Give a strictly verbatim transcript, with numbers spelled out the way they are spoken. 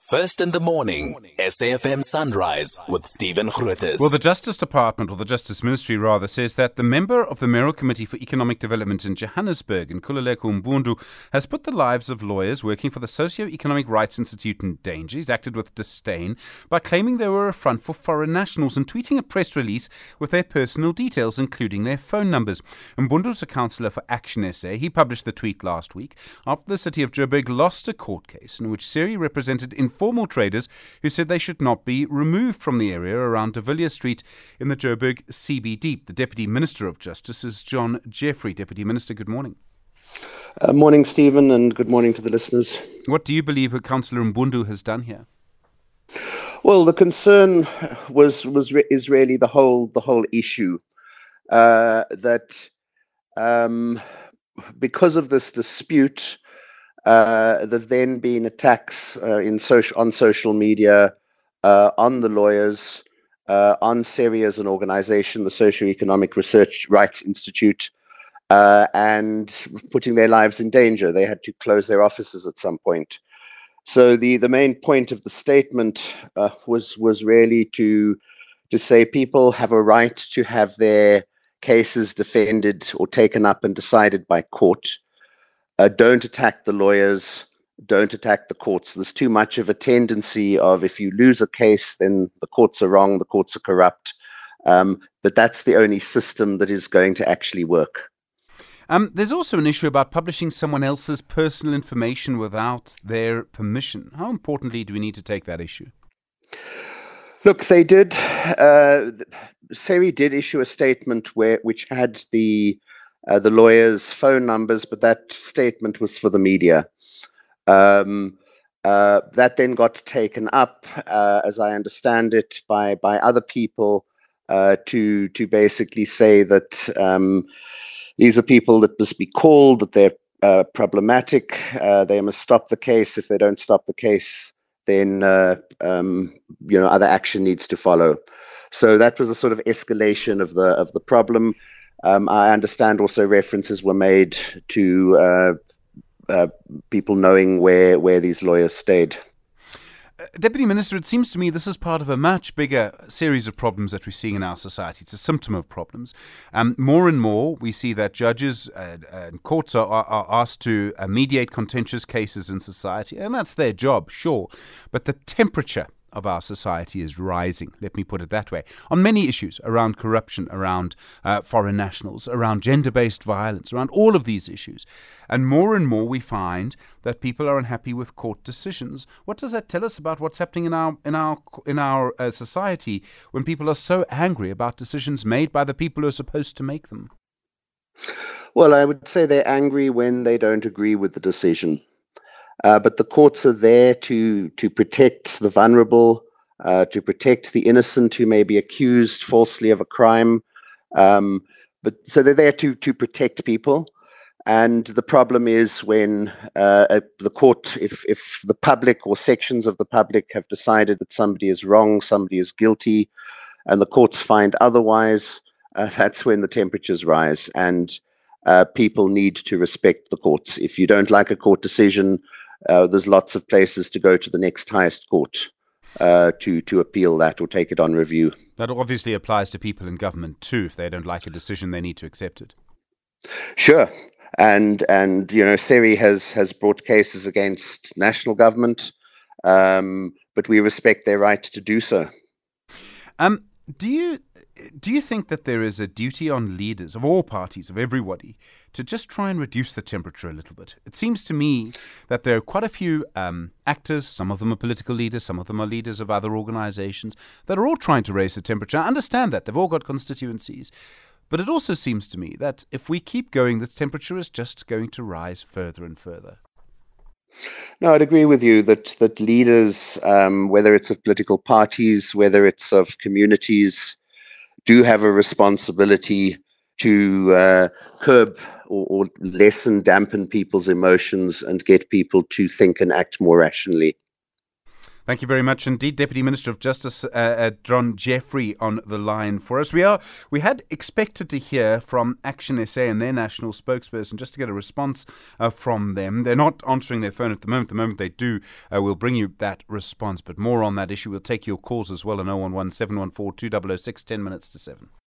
First in the morning, S A F M Sunrise with Stephen Grootes. Well, the Justice Department, or the Justice Ministry rather, says that the member of the Mayoral Committee for Economic Development in Johannesburg, Nkululeko Mbundu, has put the lives of lawyers working for the Socio-Economic Rights Institute in danger. He's acted with disdain by claiming they were a front for foreign nationals and tweeting a press release with their personal details, including their phone numbers. Mbundu's a councillor for Action S A. He published the tweet last week after the city of Joburg lost a court case in which Siri represented informal traders who said they should not be removed from the area around De Villiers Street in the Joburg C B D. The Deputy Minister of Justice is John Jeffrey. Deputy Minister, good morning. Uh, morning, Stephen, and good morning to the listeners. What do you believe Councillor Mbundu has done here? Well, the concern was was is really the whole the whole issue uh, that um, because of this dispute. Uh, there have then been attacks uh, in social, on social media, uh, on the lawyers, uh, on SERI as an organization, the Socio-Economic Research Rights Institute, uh, and putting their lives in danger. They had to close their offices at some point. So the, the main point of the statement uh, was was really to to say people have a right to have their cases defended or taken up and decided by court. Uh, don't attack the lawyers, don't attack the courts. There's too much of a tendency of if you lose a case, then the courts are wrong, the courts are corrupt. Um, but that's the only system that is going to actually work. Um, there's also an issue about publishing someone else's personal information without their permission. How importantly do we need to take that issue? Look, they did, uh, SERI did issue a statement where which had the Uh, the lawyers' phone numbers, but that statement was for the media. Um, uh, that then got taken up, uh, as I understand it, by by other people uh, to to basically say that um, these are people that must be called, that they're uh, problematic, uh, they must stop the case. If they don't stop the case, then uh, um, you know other action needs to follow. So that was a sort of escalation of the of the problem. Um, I understand also references were made to uh, uh, people knowing where where these lawyers stayed. Uh, Deputy Minister, it seems to me this is part of a much bigger series of problems that we're seeing in our society. It's a symptom of problems. Um, more and more we see that judges uh, and courts are, are, are asked to uh, mediate contentious cases in society, and that's their job, sure. But the temperature of our society is rising, let me put it that way, on many issues around corruption, around uh, foreign nationals, around gender-based violence, around all of these issues. And more and more we find that people are unhappy with court decisions. What does that tell us about what's happening in our in our in our uh, society when people are so angry about decisions made by the people who are supposed to make them? Well, I would say they're angry when they don't agree with the decision. Uh, but the courts are there to to protect the vulnerable, uh, to protect the innocent who may be accused falsely of a crime. Um, but so they're there to to protect people. And the problem is when uh, the court, if if the public or sections of the public have decided that somebody is wrong, somebody is guilty, and the courts find otherwise, uh, that's when the temperatures rise. And uh, people need to respect the courts. If you don't like a court decision, Uh, there's lots of places to go to the next highest court uh, to to appeal that or take it on review. That obviously applies to people in government too. If they don't like a decision, they need to accept it. Sure, and and you know, SERI has has brought cases against national government, um, but we respect their right to do so. Um, do you do you think that there is a duty on leaders of all parties, of everybody, to just try and reduce the temperature a little bit? It seems to me that there are quite a few um, actors, some of them are political leaders, some of them are leaders of other organizations, that are all trying to raise the temperature. I understand that. They've all got constituencies. But it also seems to me that if we keep going, this temperature is just going to rise further and further. No, I'd agree with you that that leaders, um, whether it's of political parties, whether it's of communities, do have a responsibility to uh, curb or, or lessen, dampen people's emotions and get people to think and act more rationally. Thank you very much indeed. Deputy Minister of Justice uh, uh, John Jeffrey on the line for us. We are we had expected to hear from Action S A and their national spokesperson just to get a response uh, from them. They're not answering their phone at the moment. The moment they do, uh, we'll bring you that response. But more on that issue. We'll take your calls as well on oh one one, seven one four, two oh oh six, ten minutes to seven.